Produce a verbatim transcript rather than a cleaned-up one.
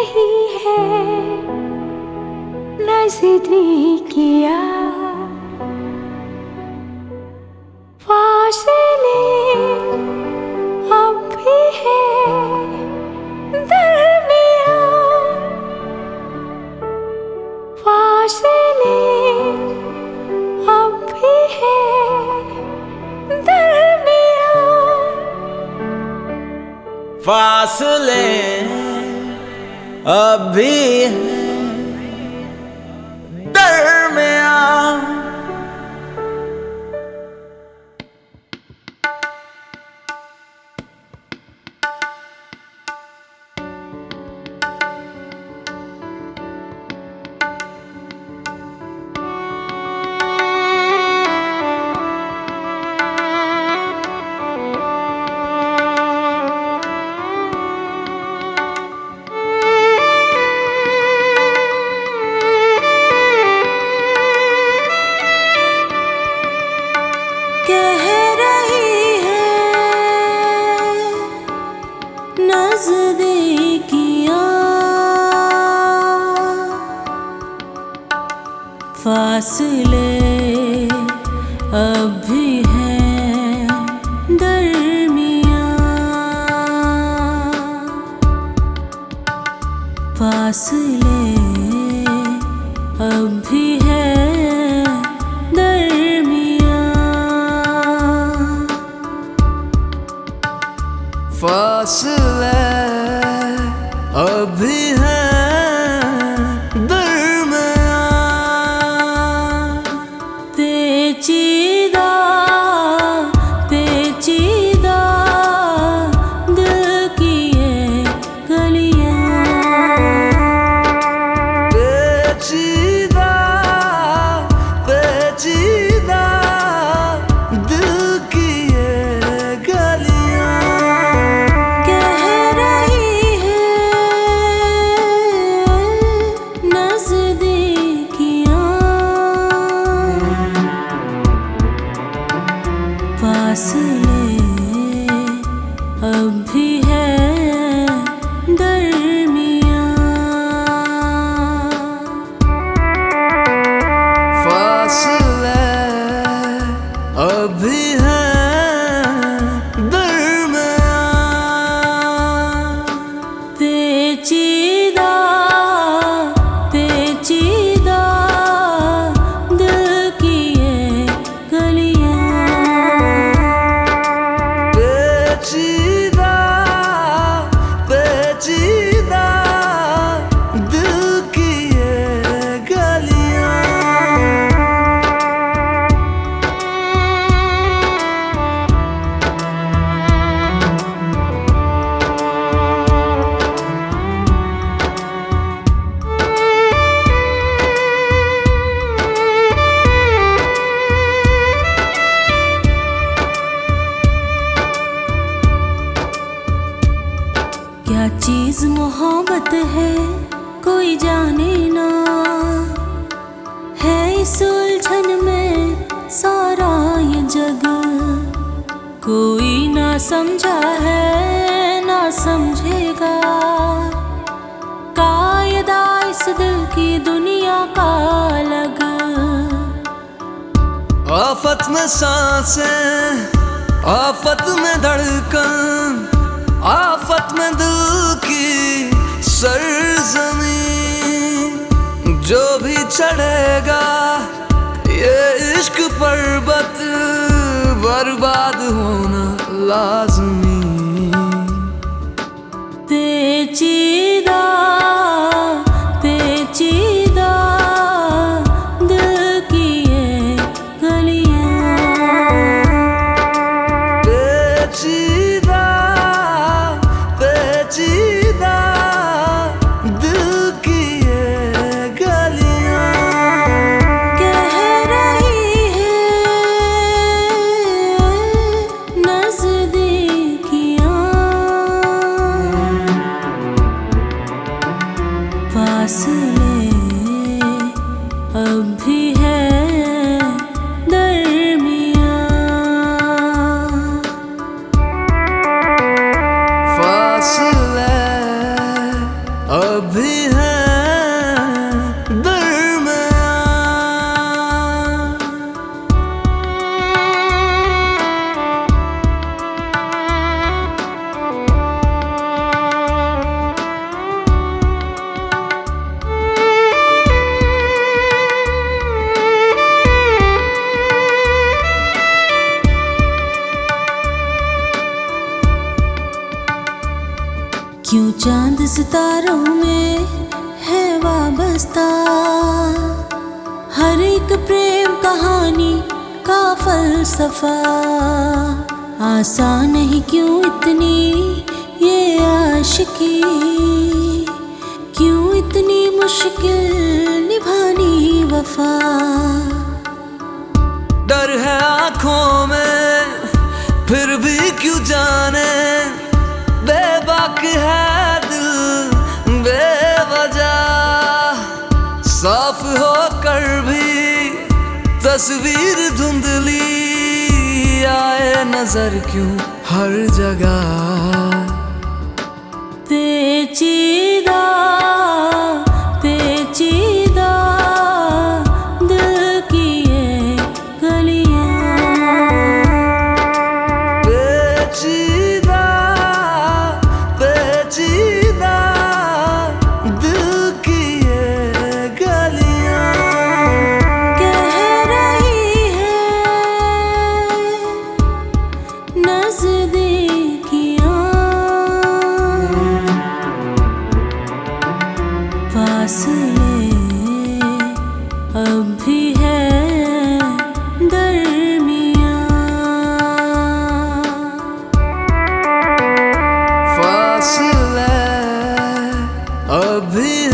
रही है नज़दीकियाँ, फासले अब भी है दरमियाँ, फासले अब भी है दरमियाँ, फासले अब भी है दरमियाँ। फासले अब भी हैं दरमियाँ, फासले अब भी हैं दरमियाँ, फासले अब भी है पेचीदा पेचीदा दिल की ये गलियाँ, पेचीदा पेचीदा दिल की ये गलियाँ, कह रही है नज़दीकियाँ, फासले अब भी है दरमियाँ, फासले अब भी है दरमियाँ, पेचीदा पेचीदा दिल की ये गलियाँ, पेचीदा पेचीदा दिल की ये गलियाँ। क्या चीज़ मोहब्बत है कोई जाने ना, है इस उलझन में सारा ये जग, कोई ना समझा है ना समझेगा, कायदा इस दिल की दुनिया का अलग, आफत में सांसें आफत में धड़कन, आफत में दिल की सरजमीं, जो भी चढ़ेगा ये इश्क पर्वत बर्बाद होना लाज़मी, पेचीदा पेचीदा दिल की ये गलियाँ, पेचीदा पेचीदा दिल की ये गलियाँ, कह रही है नज़दीकियाँ, फासले अब भी है दरमियाँ, फासले अभी है क्यों चांद सितारों में है वाबस्ता, हर एक प्रेम कहानी का फलसफा। आसान नहीं क्यों इतनी ये आशिकी, क्यों इतनी मुश्किल निभानी वफा। डर है आंखों में फिर भी क्यों जाने, बेबाक है दिल बेवजह। साफ होकर भी तस्वीर धुंधली आए नजर क्यों हर जगह। पेचीदा पेचीदा दिल की ये गलियां, पेचीदा पेचीदा दिल की ये गलियां कह रही है नज़दीकियां। फासले अब भी है दरमियां, फासले अभी